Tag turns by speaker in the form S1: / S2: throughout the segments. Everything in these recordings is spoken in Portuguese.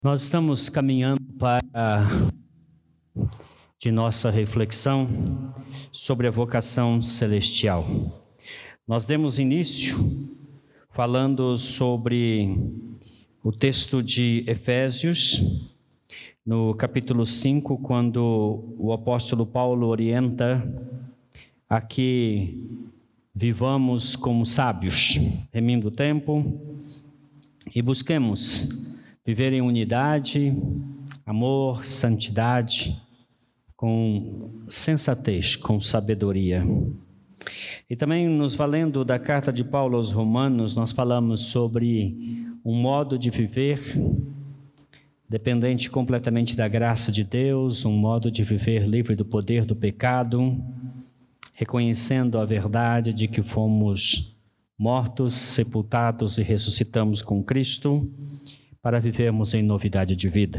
S1: Nós estamos caminhando para de nossa reflexão sobre a vocação celestial. Nós demos início falando sobre o texto de Efésios, no capítulo 5, quando o apóstolo Paulo orienta a que vivamos como sábios, remindo o tempo e busquemos viver em unidade, amor, santidade, com sensatez, com sabedoria. E também nos valendo da carta de Paulo aos Romanos, nós falamos sobre um modo de viver dependente completamente da graça de Deus, um modo de viver livre do poder do pecado, reconhecendo a verdade de que fomos mortos, sepultados e ressuscitamos com Cristo, para vivermos em novidade de vida.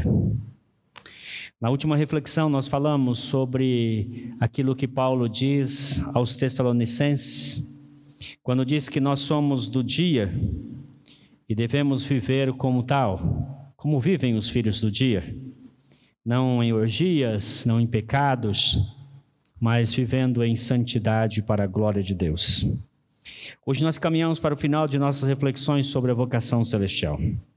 S1: Na última reflexão nós falamos sobre aquilo que Paulo diz aos Tessalonicenses, quando diz que nós somos do dia e devemos viver como tal, como vivem os filhos do dia, não em orgias, não em pecados, mas vivendo em santidade para a glória de Deus. Hoje nós caminhamos para o final de nossas reflexões sobre a vocação celestial.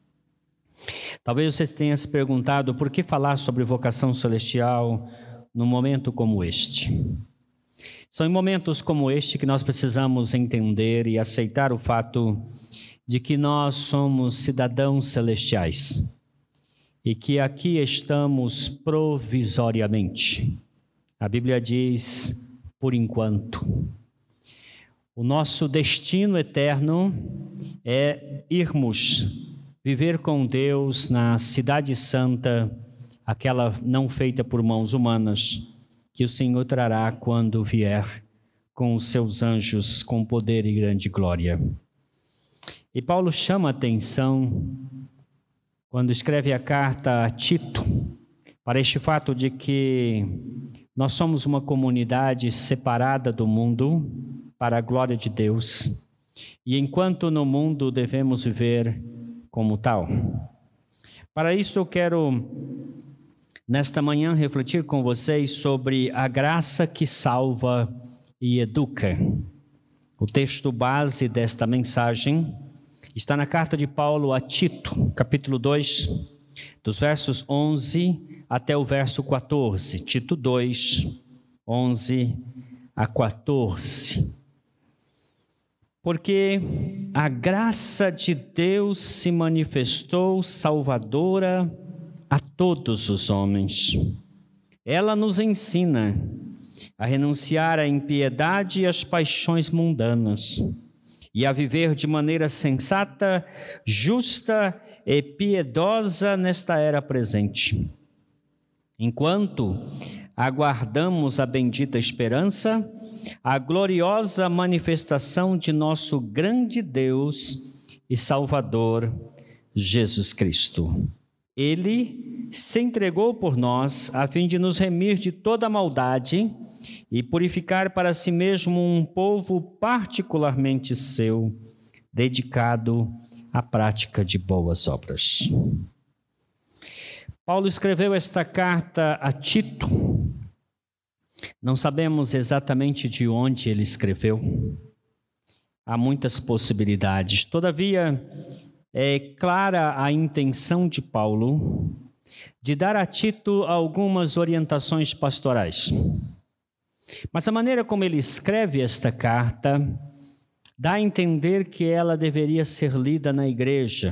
S1: Talvez você tenha se perguntado por que falar sobre vocação celestial num momento como este. São em momentos como este que nós precisamos entender e aceitar o fato de que nós somos cidadãos celestiais e que aqui estamos provisoriamente. A Bíblia diz, por enquanto. O nosso destino eterno é irmos viver com Deus na cidade santa, aquela não feita por mãos humanas, que o Senhor trará quando vier com os seus anjos com poder e grande glória. E Paulo chama a atenção, quando escreve a carta a Tito, para este fato de que nós somos uma comunidade separada do mundo para a glória de Deus, e enquanto no mundo devemos viver como tal. Para isso eu quero, nesta manhã, refletir com vocês sobre a graça que salva e educa. O texto base desta mensagem está na carta de Paulo a Tito, capítulo 2, dos versos 11 até o verso 14. Tito 2, 11 a 14. Porque a graça de Deus se manifestou salvadora a todos os homens. Ela nos ensina a renunciar à impiedade e às paixões mundanas e a viver de maneira sensata, justa e piedosa nesta era presente. Enquanto aguardamos a bendita esperança, a gloriosa manifestação de nosso grande Deus e Salvador, Jesus Cristo. Ele se entregou por nós a fim de nos remir de toda maldade e purificar para si mesmo um povo particularmente seu, dedicado à prática de boas obras. Paulo escreveu esta carta a Tito. Não sabemos exatamente de onde ele escreveu. Há muitas possibilidades. Todavia, é clara a intenção de Paulo de dar a Tito algumas orientações pastorais. Mas a maneira como ele escreve esta carta dá a entender que ela deveria ser lida na igreja.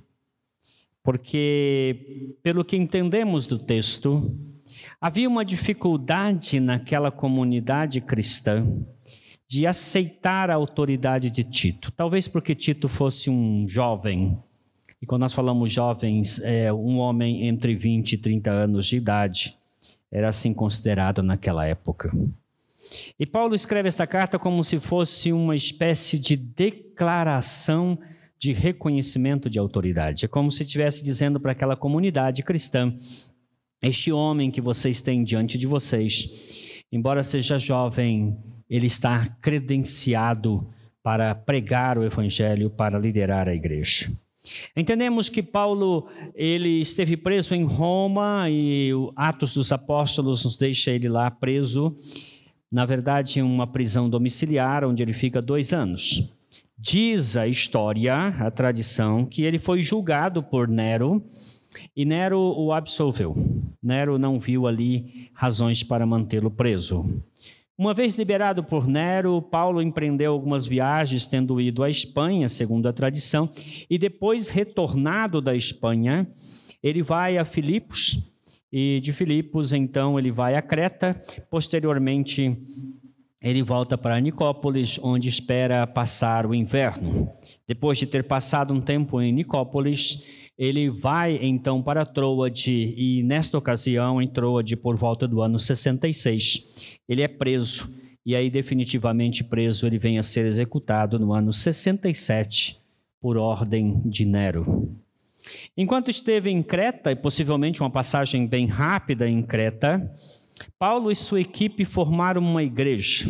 S1: Porque, pelo que entendemos do texto, havia uma dificuldade naquela comunidade cristã de aceitar a autoridade de Tito. Talvez porque Tito fosse um jovem. E quando nós falamos jovens, um homem entre 20 e 30 anos de idade. Era assim considerado naquela época. E Paulo escreve esta carta como se fosse uma espécie de declaração de reconhecimento de autoridade. É como se estivesse dizendo para aquela comunidade cristã: este homem que vocês têm diante de vocês, embora seja jovem, ele está credenciado para pregar o evangelho, para liderar a igreja. Entendemos que Paulo ele esteve preso em Roma e o Atos dos Apóstolos nos deixa ele lá preso, na verdade em uma prisão domiciliar, onde ele fica 2 anos. Diz a história, a tradição, que ele foi julgado por Nero e Nero o absolveu. Nero não viu ali razões para mantê-lo preso. Uma vez liberado por Nero, Paulo empreendeu algumas viagens, tendo ido à Espanha, segundo a tradição, e depois, retornado da Espanha, ele vai a Filipos, e de Filipos, então, ele vai a Creta. Posteriormente, ele volta para Nicópolis, onde espera passar o inverno. Depois de ter passado um tempo em Nicópolis, ele vai então para Troade, e nesta ocasião, em Troade, por volta do ano 66, ele é preso, e aí definitivamente preso, ele vem a ser executado no ano 67, por ordem de Nero. Enquanto esteve em Creta, e possivelmente uma passagem bem rápida em Creta, Paulo e sua equipe formaram uma igreja.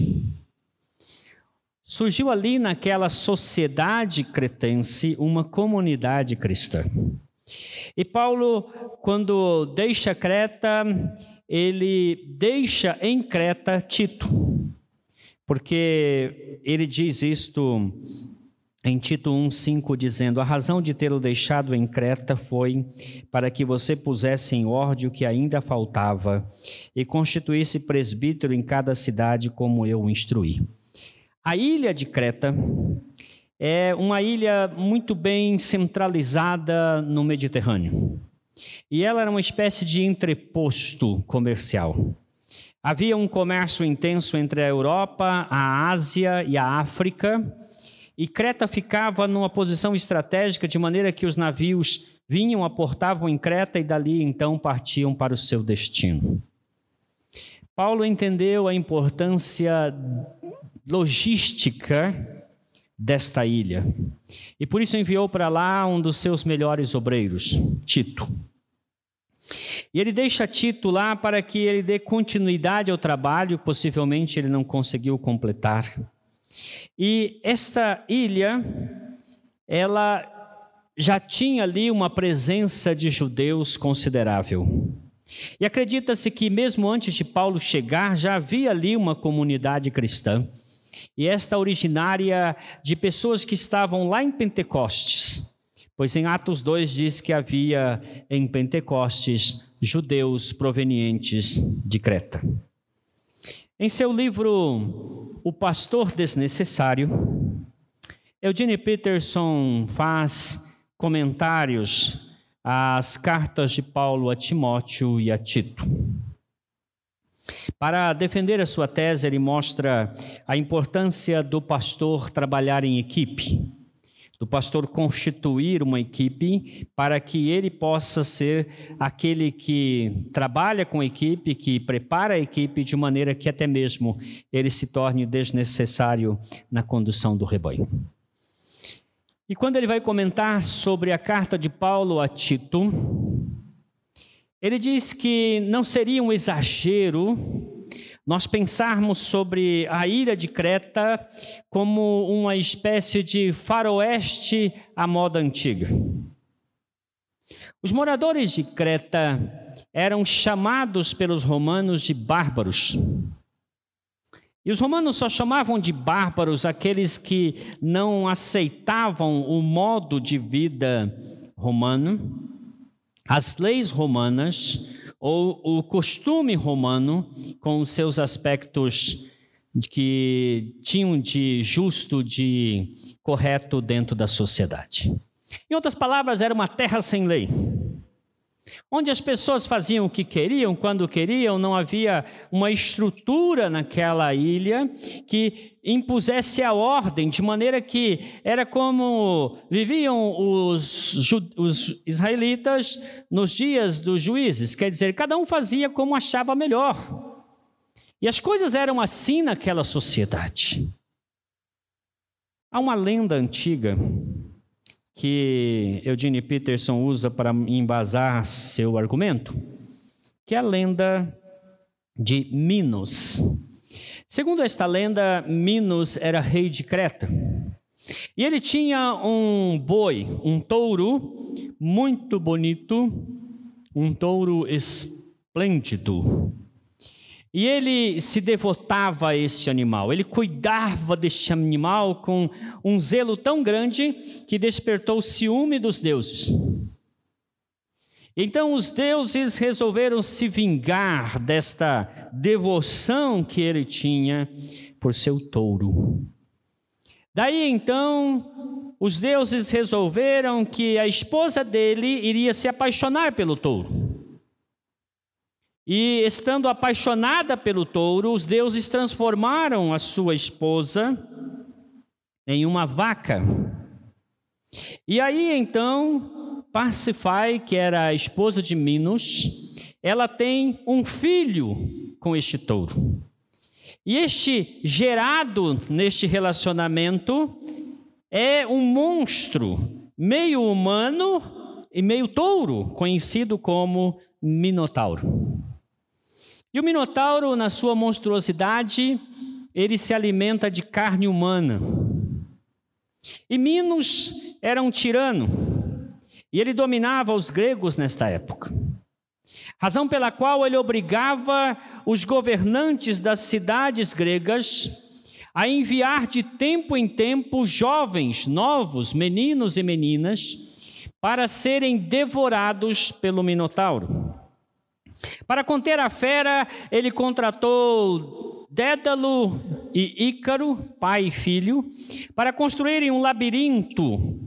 S1: Surgiu ali naquela sociedade cretense uma comunidade cristã. E Paulo, quando deixa Creta, ele deixa em Creta Tito, porque ele diz isto em Tito 1,5, dizendo: a razão de tê-lo deixado em Creta foi para que você pusesse em ordem o que ainda faltava e constituísse presbítero em cada cidade, como eu o instruí. A ilha de Creta é uma ilha muito bem centralizada no Mediterrâneo. E ela era uma espécie de entreposto comercial. Havia um comércio intenso entre a Europa, a Ásia e a África, e Creta ficava numa posição estratégica, de maneira que os navios vinham, aportavam em Creta e dali então partiam para o seu destino. Paulo entendeu a importância logística desta ilha, e por isso enviou para lá um dos seus melhores obreiros, Tito. E ele deixa Tito lá para que ele dê continuidade ao trabalho, possivelmente ele não conseguiu completar. E esta ilha, ela já tinha ali uma presença de judeus considerável. E acredita-se que mesmo antes de Paulo chegar, já havia ali uma comunidade cristã. E esta originária de pessoas que estavam lá em Pentecostes, pois em Atos 2 diz que havia em Pentecostes judeus provenientes de Creta. Em seu livro O Pastor Desnecessário, Eugene Peterson faz comentários às cartas de Paulo a Timóteo e a Tito. Para defender a sua tese, ele mostra a importância do pastor trabalhar em equipe, do pastor constituir uma equipe para que ele possa ser aquele que trabalha com a equipe, que prepara a equipe de maneira que até mesmo ele se torne desnecessário na condução do rebanho. E quando ele vai comentar sobre a carta de Paulo a Tito, ele diz que não seria um exagero nós pensarmos sobre a ilha de Creta como uma espécie de faroeste à moda antiga. Os moradores de Creta eram chamados pelos romanos de bárbaros. E os romanos só chamavam de bárbaros aqueles que não aceitavam o modo de vida romano, as leis romanas, ou o costume romano, com os seus aspectos que tinham de justo, de correto dentro da sociedade. Em outras palavras, era uma terra sem lei, onde as pessoas faziam o que queriam, quando queriam, não havia uma estrutura naquela ilha que impusesse a ordem, de maneira que era como viviam os israelitas nos dias dos juízes, quer dizer, cada um fazia como achava melhor. E as coisas eram assim naquela sociedade. Há uma lenda antiga que Eugene Peterson usa para embasar seu argumento, que é a lenda de Minos. Segundo esta lenda, Minos era rei de Creta. E ele tinha um boi, um touro muito bonito, um touro esplêndido. E ele se devotava a este animal, ele cuidava deste animal com um zelo tão grande que despertou o ciúme dos deuses. Então os deuses resolveram se vingar desta devoção que ele tinha por seu touro. Daí então, os deuses resolveram que a esposa dele iria se apaixonar pelo touro. E estando apaixonada pelo touro, os deuses transformaram a sua esposa em uma vaca. E aí então, Parsifai, que era a esposa de Minos, ela tem um filho com este touro. E este gerado neste relacionamento é um monstro, meio humano e meio touro, conhecido como Minotauro. E o Minotauro, na sua monstruosidade, ele se alimenta de carne humana. E Minos era um tirano, e ele dominava os gregos nesta época. Razão pela qual ele obrigava os governantes das cidades gregas a enviar de tempo em tempo jovens, novos, meninos e meninas, para serem devorados pelo Minotauro. Para conter a fera, ele contratou Dédalo e Ícaro, pai e filho, para construírem um labirinto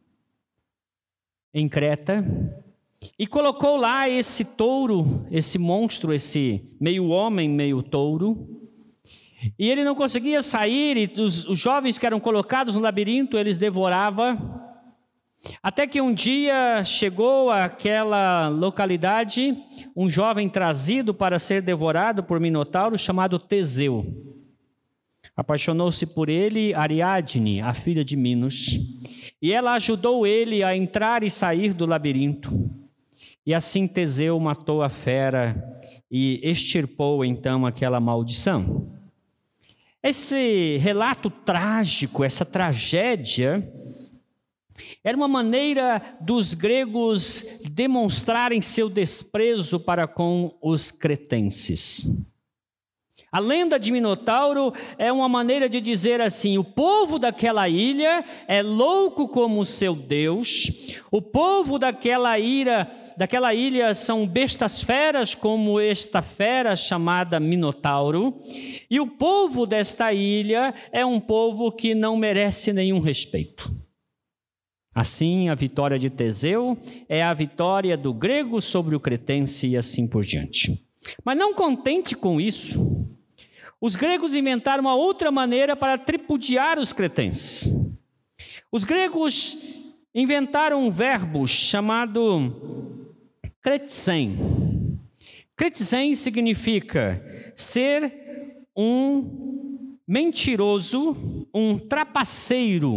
S1: em Creta, e colocou lá esse touro, esse monstro, esse meio homem, meio touro, e ele não conseguia sair, e os jovens que eram colocados no labirinto, eles devoravam, até que um dia chegou àquela localidade um jovem trazido para ser devorado por Minotauro, chamado Teseu. Apaixonou-se por ele Ariadne, a filha de Minos, e ela ajudou ele a entrar e sair do labirinto. E assim Teseu matou a fera e extirpou então aquela maldição. Esse relato trágico, essa tragédia, era uma maneira dos gregos demonstrarem seu desprezo para com os cretenses. A lenda de Minotauro é uma maneira de dizer assim: o povo daquela ilha é louco como o seu Deus, o povo daquela ilha são bestas feras como esta fera chamada Minotauro, e o povo desta ilha é um povo que não merece nenhum respeito. Assim, a vitória de Teseu é a vitória do grego sobre o cretense e assim por diante. Mas não contente com isso, os gregos inventaram uma outra maneira para tripudiar os cretenses. Os gregos inventaram um verbo chamado kretsen. Kretsen significa ser um mentiroso, um trapaceiro.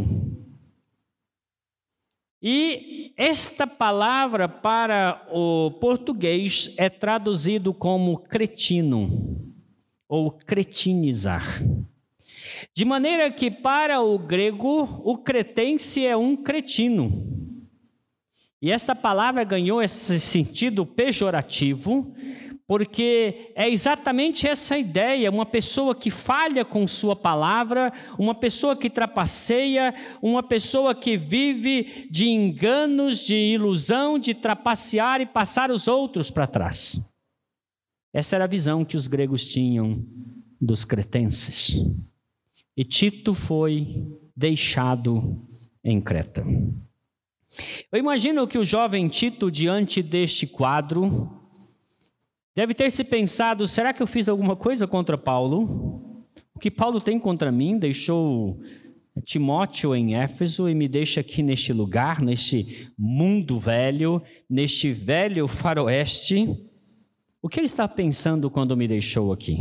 S1: E esta palavra para o português é traduzido como cretino ou cretinizar. De maneira que para o grego, o cretense é um cretino. E esta palavra ganhou esse sentido pejorativo, porque é exatamente essa ideia, uma pessoa que falha com sua palavra, uma pessoa que trapaceia, uma pessoa que vive de enganos, de ilusão, de trapacear e passar os outros para trás. Essa era a visão que os gregos tinham dos cretenses. E Tito foi deixado em Creta. Eu imagino que o jovem Tito, diante deste quadro, deve ter se pensado: será que eu fiz alguma coisa contra Paulo? O que Paulo tem contra mim? Deixou Timóteo em Éfeso e me deixa aqui neste lugar, neste mundo velho, neste velho faroeste. O que ele está pensando quando me deixou aqui?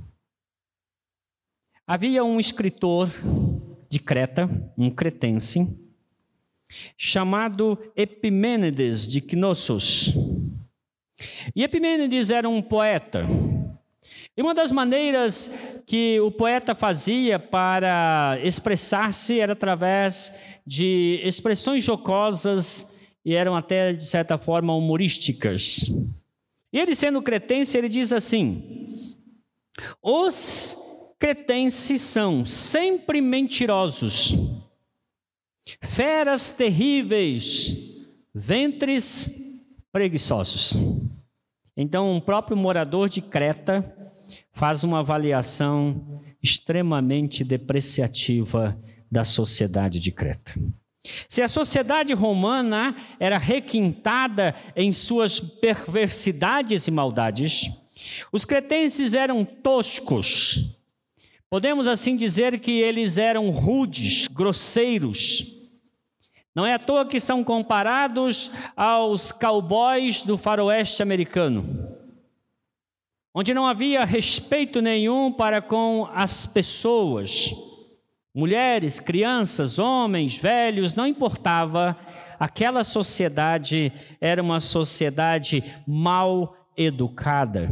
S1: Havia um escritor de Creta, um cretense, chamado Epimênides de Knossos. E Epimênides era um poeta, E uma das maneiras que o poeta fazia para expressar-se era através de expressões jocosas e eram até, de certa forma, humorísticas. E ele, sendo cretense, ele diz assim: os cretenses são sempre mentirosos, feras terríveis, ventres preguiçosos. Então, um próprio morador de Creta faz uma avaliação extremamente depreciativa da sociedade de Creta. Se a sociedade romana era requintada em suas perversidades e maldades, os cretenses eram toscos. Podemos assim dizer que eles eram rudes, grosseiros. Não é à toa que são comparados aos cowboys do faroeste americano, onde não havia respeito nenhum para com as pessoas, mulheres, crianças, homens, velhos, não importava, aquela sociedade era uma sociedade mal educada.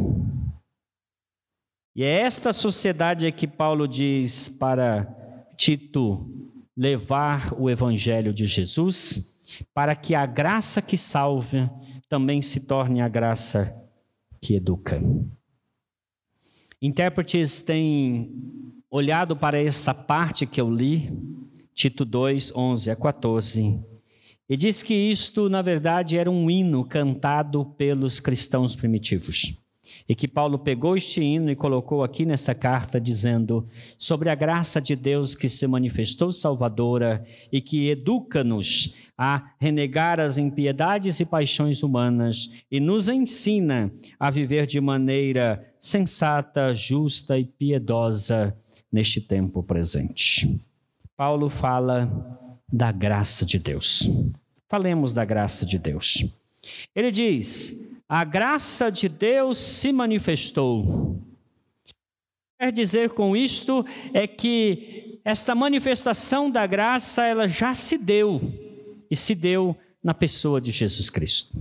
S1: E é esta sociedade que Paulo diz para Tito levar o evangelho de Jesus, para que a graça que salva também se torne a graça que educa. Intérpretes têm olhado para essa parte que eu li, Tito 2, 11 a 14, e diz que isto, na verdade, era um hino cantado pelos cristãos primitivos. E que Paulo pegou este hino e colocou aqui nessa carta, dizendo sobre a graça de Deus que se manifestou salvadora e que educa-nos a renegar as impiedades e paixões humanas e nos ensina a viver de maneira sensata, justa e piedosa neste tempo presente. Paulo fala da graça de Deus. Falemos da graça de Deus. Ele diz: a graça de Deus se manifestou. Quer dizer com isto é que esta manifestação da graça, ela já se deu, e se deu na pessoa de Jesus Cristo.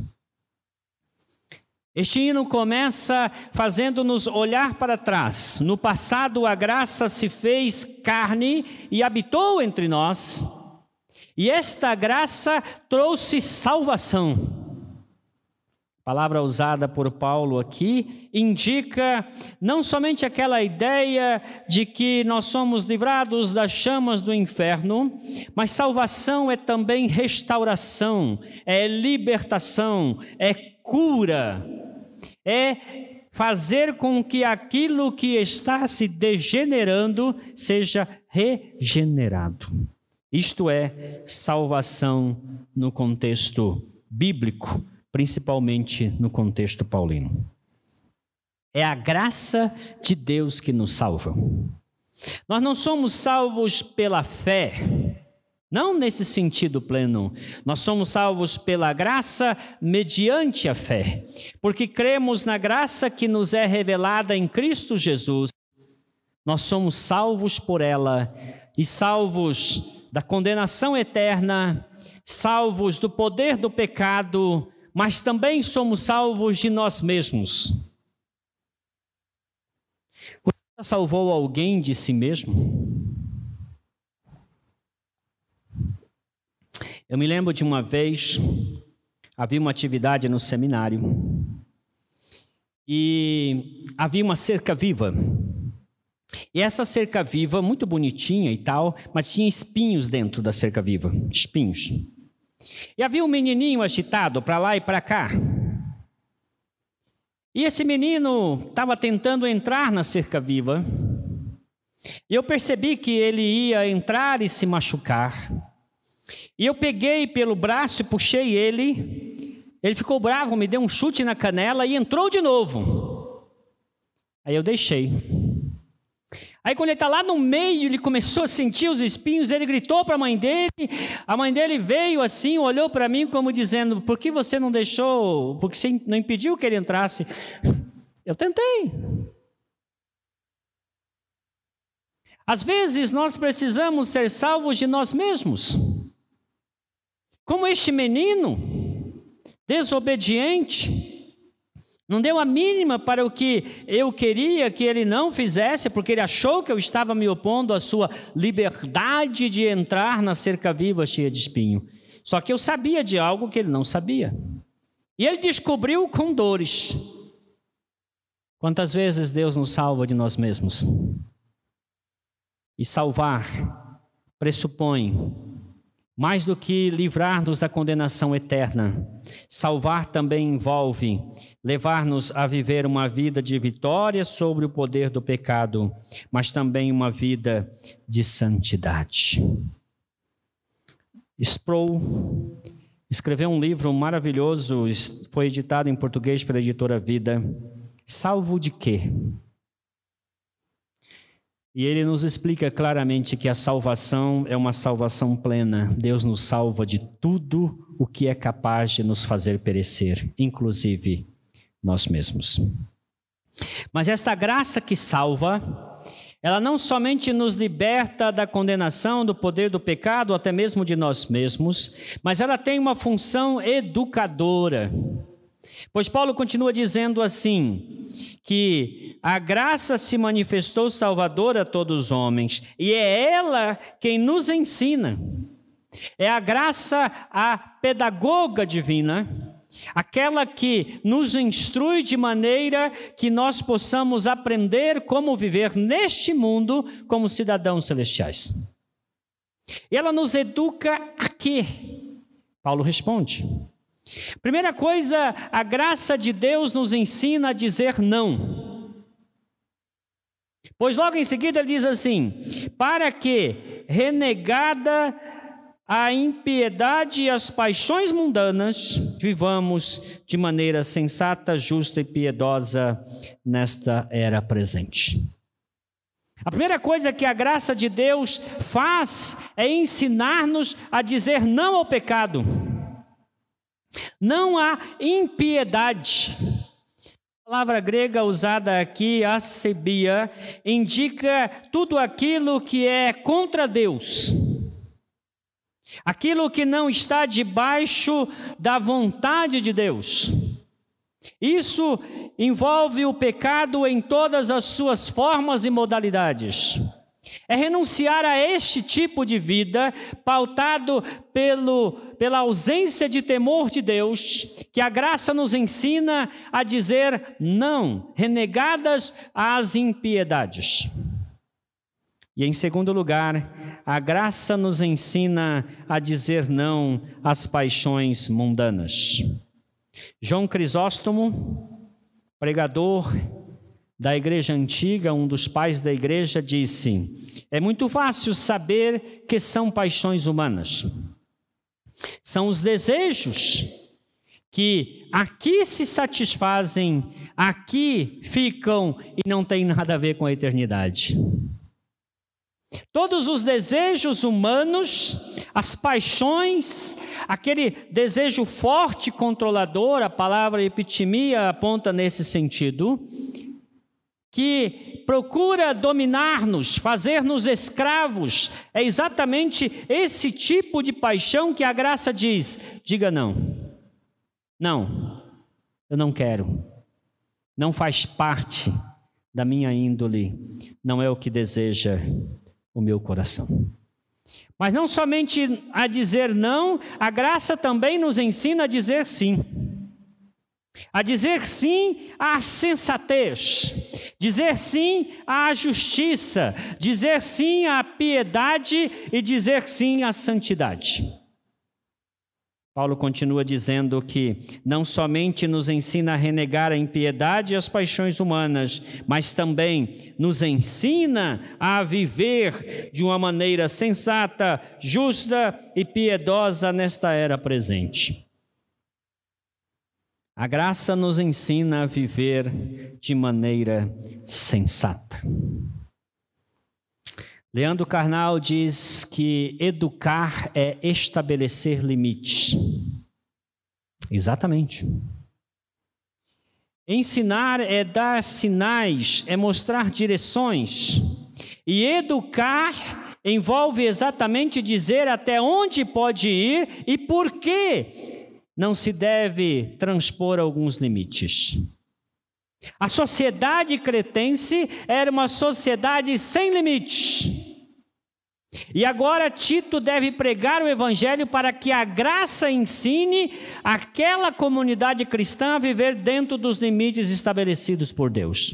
S1: Este hino começa fazendo-nos olhar para trás. No passado, a graça se fez carne e habitou entre nós, e esta graça trouxe salvação. A palavra usada por Paulo aqui indica não somente aquela ideia de que nós somos livrados das chamas do inferno, mas salvação é também restauração, é libertação, é cura, é fazer com que aquilo que está se degenerando seja regenerado. Isto é salvação no contexto bíblico, principalmente no contexto paulino. É a graça de Deus que nos salva. Nós não somos salvos pela fé, não nesse sentido pleno. Nós somos salvos pela graça mediante a fé, porque cremos na graça que nos é revelada em Cristo Jesus. Nós somos salvos por ela e salvos da condenação eterna, salvos do poder do pecado, mas também somos salvos de nós mesmos. Você já salvou alguém de si mesmo? Eu me lembro de uma vez, havia uma atividade no seminário, e havia uma cerca viva. E essa cerca viva, muito bonitinha e tal, mas tinha espinhos dentro da cerca viva, espinhos. E havia um menininho agitado para lá e para cá. E esse menino estava tentando entrar na cerca viva. E eu percebi que ele ia entrar e se machucar. E eu peguei pelo braço e puxei ele. Ele ficou bravo, me deu um chute na canela e entrou de novo. Aí eu deixei. Aí quando ele está lá no meio, ele começou a sentir os espinhos, ele gritou para a mãe dele veio assim, olhou para mim como dizendo: por que você não deixou, porque você não impediu que ele entrasse? Eu tentei. Às vezes nós precisamos ser salvos de nós mesmos. Como este menino, desobediente, Não deu a mínima para o que eu queria que ele não fizesse, porque ele achou que eu estava me opondo à sua liberdade de entrar na cerca viva cheia de espinho. Só que eu sabia de algo que ele não sabia. E ele descobriu com dores. Quantas vezes Deus nos salva de nós mesmos? E salvar pressupõe mais do que livrar-nos da condenação eterna. Salvar também envolve levar-nos a viver uma vida de vitória sobre o poder do pecado, mas também uma vida de santidade. Sproul escreveu um livro maravilhoso, foi editado em português pela editora Vida, Salvo de quê? E ele nos explica claramente que a salvação é uma salvação plena. Deus nos salva de tudo o que é capaz de nos fazer perecer, inclusive nós mesmos. Mas esta graça que salva, ela não somente nos liberta da condenação, do poder do pecado, ou até mesmo de nós mesmos, mas ela tem uma função educadora. Pois Paulo continua dizendo assim, que a graça se manifestou salvadora a todos os homens, e é ela quem nos ensina. É a graça, a pedagoga divina, aquela que nos instrui de maneira que nós possamos aprender como viver neste mundo como cidadãos celestiais. E ela nos educa a quê? Paulo responde. Primeira coisa, a graça de Deus nos ensina a dizer não. Pois logo em seguida ele diz assim, para que, renegada a impiedade e as paixões mundanas, vivamos de maneira sensata, justa e piedosa nesta era presente. A primeira coisa que a graça de Deus faz é ensinar-nos a dizer não ao pecado. Não há impiedade. A palavra grega usada aqui, asebia, indica tudo aquilo que é contra Deus. Aquilo que não está debaixo da vontade de Deus. Isso envolve o pecado em todas as suas formas e modalidades. É renunciar a este tipo de vida, pautado pela ausência de temor de Deus, que a graça nos ensina a dizer não, renegadas as impiedades. E em segundo lugar, a graça nos ensina a dizer não às paixões mundanas. João Crisóstomo, pregador da igreja antiga, um dos pais da igreja, disse: é muito fácil saber que são paixões humanas. São os desejos que aqui se satisfazem, aqui ficam e não tem nada a ver com a eternidade. Todos os desejos humanos, as paixões, aquele desejo forte, controlador, a palavra epitimia aponta nesse sentido, que procura dominar-nos, fazer-nos escravos, é exatamente esse tipo de paixão que a graça diz: diga não. Não, eu não quero. Não faz parte da minha índole, não é o que deseja o meu coração. Mas não somente a dizer não, a graça também nos ensina a dizer sim. A dizer sim à sensatez, dizer sim à justiça, dizer sim à piedade e dizer sim à santidade. Paulo continua dizendo que não somente nos ensina a renegar a impiedade e as paixões humanas, mas também nos ensina a viver de uma maneira sensata, justa e piedosa nesta era presente. A graça nos ensina a viver de maneira sensata. Leandro Carnal diz que educar é estabelecer limites. Exatamente. Ensinar é dar sinais, é mostrar direções. E educar envolve exatamente dizer até onde pode ir e por que não se deve transpor alguns limites. A sociedade cretense era uma sociedade sem limites. E agora Tito deve pregar o evangelho para que a graça ensine aquela comunidade cristã a viver dentro dos limites estabelecidos por Deus.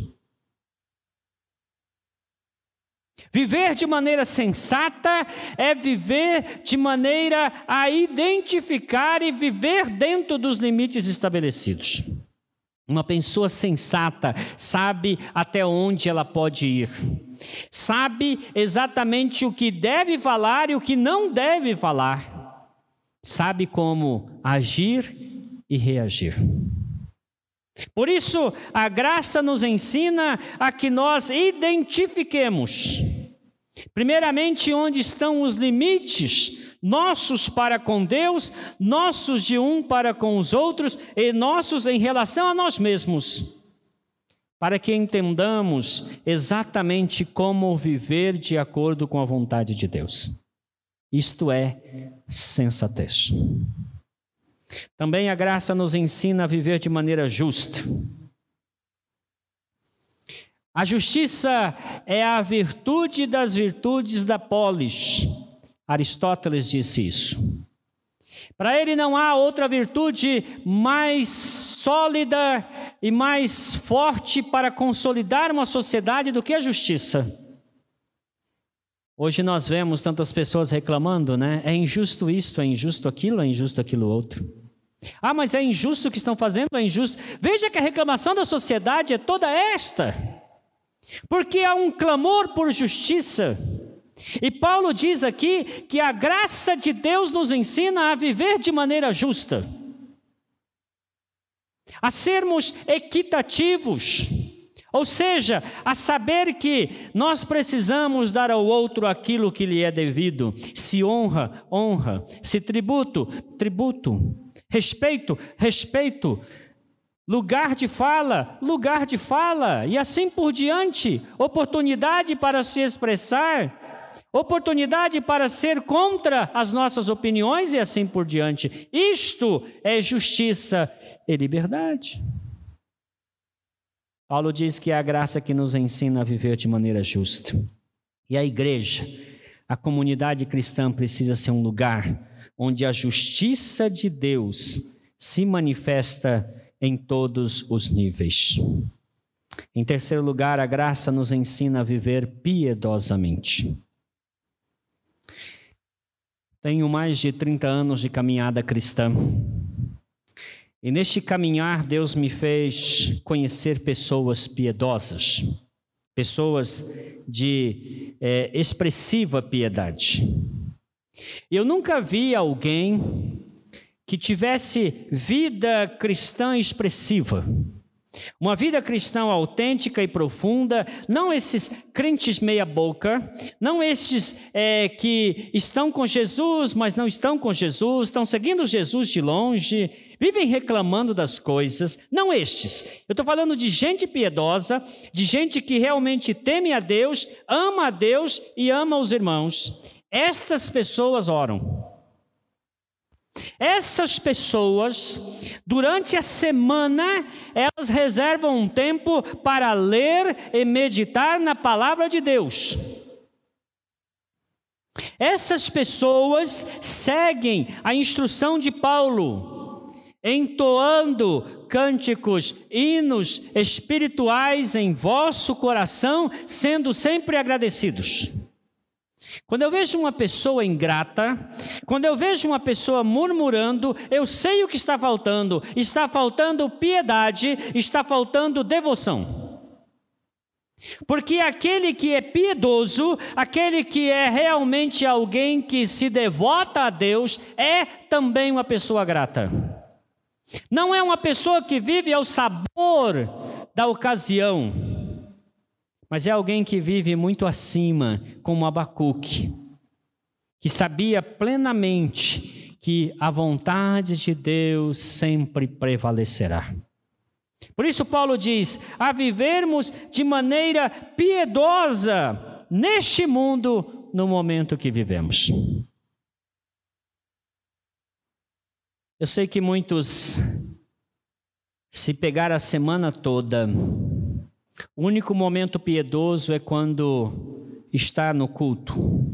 S1: Viver de maneira sensata é viver de maneira a identificar e viver dentro dos limites estabelecidos. Uma pessoa sensata sabe até onde ela pode ir, sabe exatamente o que deve falar e o que não deve falar, sabe como agir e reagir. Por isso, a graça nos ensina a que nós identifiquemos, primeiramente, onde estão os limites nossos para com Deus, nossos de um para com os outros e nossos em relação a nós mesmos, para que entendamos exatamente como viver de acordo com a vontade de Deus. Isto é sensatez. Também a graça nos ensina a viver de maneira justa. A justiça é a virtude das virtudes da polis. Aristóteles disse isso. Para ele não há outra virtude mais sólida e mais forte para consolidar uma sociedade do que a justiça. Hoje nós vemos tantas pessoas reclamando, né? É injusto isso, é injusto aquilo outro. Ah, mas é injusto o que estão fazendo, é injusto. Veja que a reclamação da sociedade é toda esta. Porque há um clamor por justiça. E Paulo diz aqui que a graça de Deus nos ensina a viver de maneira justa, a sermos equitativos, ou seja, a saber que nós precisamos dar ao outro aquilo que lhe é devido. Se honra, honra. Se tributo, tributo. Respeito, respeito. Lugar de fala, e assim por diante. Oportunidade para se expressar, oportunidade para ser contra as nossas opiniões e assim por diante. Isto é justiça e liberdade. Paulo diz que é a graça que nos ensina a viver de maneira justa. E a igreja, a comunidade cristã precisa ser um lugar onde a justiça de Deus se manifesta em todos os níveis. Em terceiro lugar, a graça nos ensina a viver piedosamente. Tenho mais de 30 anos de caminhada cristã. E neste caminhar, Deus me fez conhecer pessoas piedosas, pessoas de expressiva piedade. Eu nunca vi alguém que tivesse vida cristã expressiva, uma vida cristã autêntica e profunda, não esses crentes meia boca, não esses que estão com Jesus, mas não estão com Jesus, estão seguindo Jesus de longe, vivem reclamando das coisas, não estes. Eu estou falando de gente piedosa, de gente que realmente teme a Deus e ama os irmãos. Estas pessoas oram. Essas pessoas, durante a semana, elas reservam um tempo para ler e meditar na palavra de Deus. Essas pessoas seguem a instrução de Paulo, entoando cânticos, hinos espirituais em vosso coração, sendo sempre agradecidos. Quando eu vejo uma pessoa ingrata, quando eu vejo uma pessoa murmurando, eu sei o que está faltando piedade, está faltando devoção. Porque aquele que é piedoso, aquele que é realmente alguém que se devota a Deus, é também uma pessoa grata. Não é uma pessoa que vive ao sabor da ocasião, mas é alguém que vive muito acima, como Abacuque, que sabia plenamente que a vontade de Deus sempre prevalecerá. Por isso Paulo diz, a vivermos de maneira piedosa neste mundo, no momento que vivemos. Eu sei que muitos Se pegar a semana toda, o único momento piedoso é quando está no culto.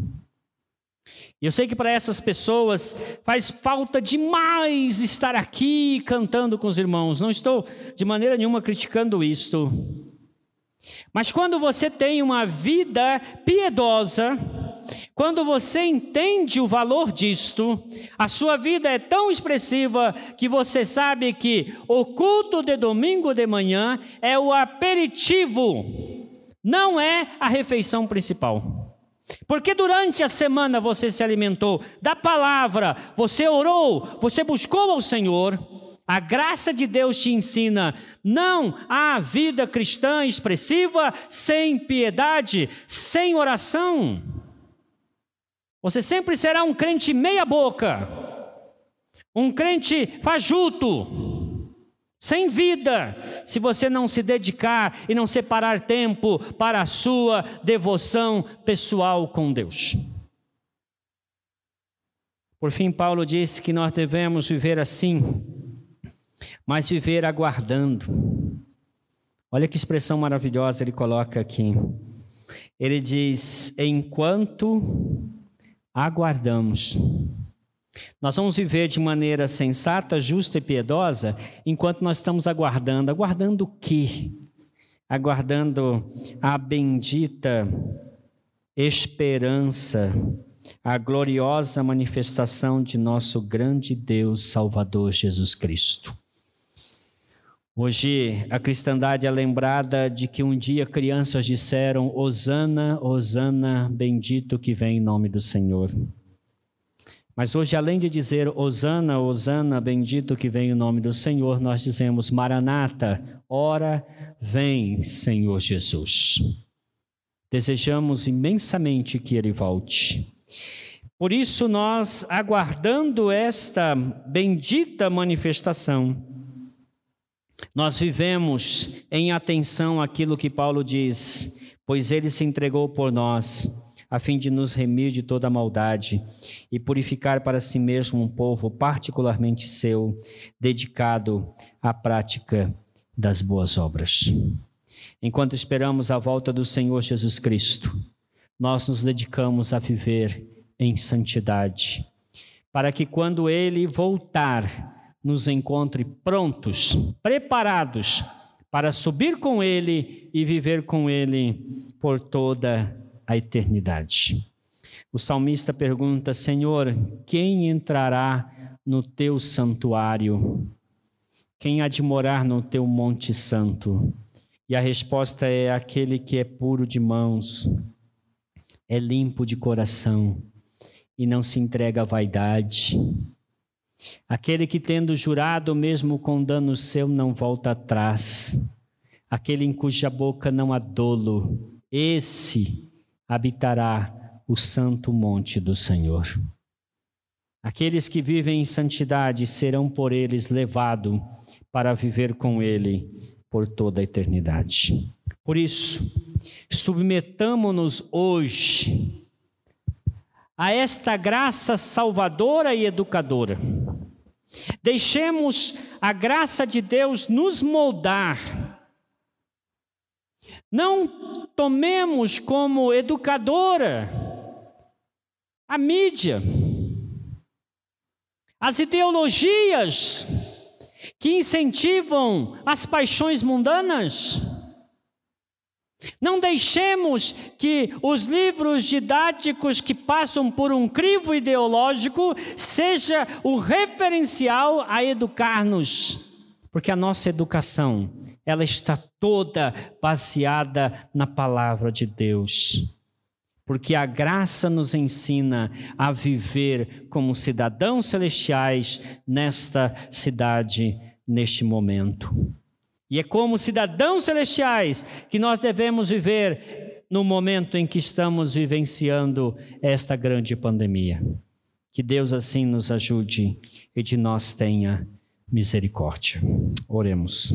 S1: E eu sei que para essas pessoas faz falta demais estar aqui cantando com os irmãos. Não estou de maneira nenhuma criticando isto. Mas quando você tem uma vida piedosa, quando você entende o valor disto, a sua vida é tão expressiva que você sabe que o culto de domingo de manhã é o aperitivo, não é a refeição principal. Porque durante a semana você se alimentou da palavra, você orou, você buscou ao Senhor. A graça de Deus te ensina, não há vida cristã expressiva sem piedade, sem oração. Você sempre será um crente meia boca, um crente fajuto, sem vida, se você não se dedicar e não separar tempo para a sua devoção pessoal com Deus. Por fim, Paulo disse que nós devemos viver assim, mas viver aguardando. Olha que expressão maravilhosa ele coloca aqui. Ele diz, enquanto aguardamos. Nós vamos viver de maneira sensata, justa e piedosa, enquanto nós estamos aguardando. Aguardando o quê? Aguardando a bendita esperança, a gloriosa manifestação de nosso grande Deus Salvador Jesus Cristo. Hoje a cristandade é lembrada de que um dia crianças disseram, Hosana, Hosana, bendito que vem em nome do Senhor. Mas hoje, além de dizer Hosana, Hosana, bendito que vem em nome do Senhor, nós dizemos Maranata, ora vem Senhor Jesus. Desejamos imensamente que Ele volte. Por isso nós, aguardando esta bendita manifestação, nós vivemos em atenção àquilo que Paulo diz, pois Ele se entregou por nós, a fim de nos remir de toda maldade e purificar para si mesmo um povo particularmente seu, dedicado à prática das boas obras. Enquanto esperamos a volta do Senhor Jesus Cristo, nós nos dedicamos a viver em santidade, para que quando Ele voltar, nos encontre prontos, preparados para subir com Ele e viver com Ele por toda a eternidade. O salmista pergunta, Senhor, quem entrará no teu santuário? Quem há de morar no teu monte santo? E a resposta é aquele que é puro de mãos, é limpo de coração e não se entrega à vaidade. Aquele que, tendo jurado, mesmo com dano seu, não volta atrás. Aquele em cuja boca não há dolo, esse habitará o santo monte do Senhor. Aqueles que vivem em santidade serão por eles levados para viver com Ele por toda a eternidade. Por isso, submetamo-nos hoje a esta graça salvadora e educadora. Deixemos a graça de Deus nos moldar. Não tomemos como educadora a mídia, as ideologias que incentivam as paixões mundanas. Não deixemos que os livros didáticos que passam por um crivo ideológico seja o referencial a educar-nos, porque a nossa educação, ela está toda baseada na palavra de Deus, porque a graça nos ensina a viver como cidadãos celestiais nesta cidade, neste momento. E é como cidadãos celestiais que nós devemos viver no momento em que estamos vivenciando esta grande pandemia. Que Deus assim nos ajude e de nós tenha misericórdia. Oremos.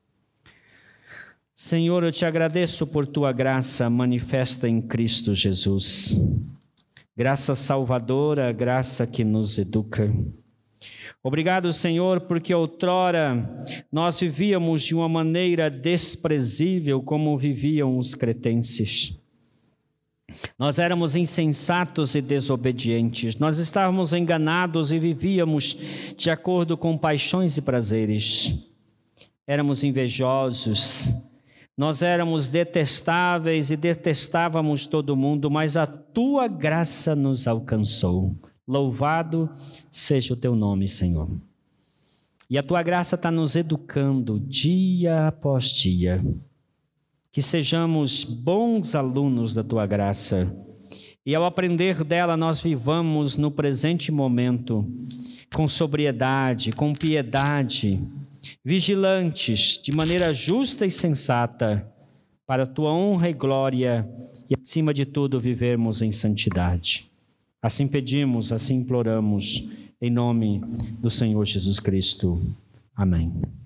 S1: Senhor, eu te agradeço por tua graça manifesta em Cristo Jesus. Graça salvadora, graça que nos educa. Obrigado, Senhor, porque outrora nós vivíamos de uma maneira desprezível como viviam os cretenses. Nós éramos insensatos e desobedientes, nós estávamos enganados e vivíamos de acordo com paixões e prazeres. Éramos invejosos, nós éramos detestáveis e detestávamos todo mundo, mas a Tua graça nos alcançou. Louvado seja o Teu nome, Senhor. E a Tua graça está nos educando dia após dia. Que sejamos bons alunos da Tua graça. E ao aprender dela, nós vivamos no presente momento com sobriedade, com piedade, vigilantes, de maneira justa e sensata, para a Tua honra e glória, e acima de tudo vivermos em santidade. Assim pedimos, assim imploramos, em nome do Senhor Jesus Cristo. Amém.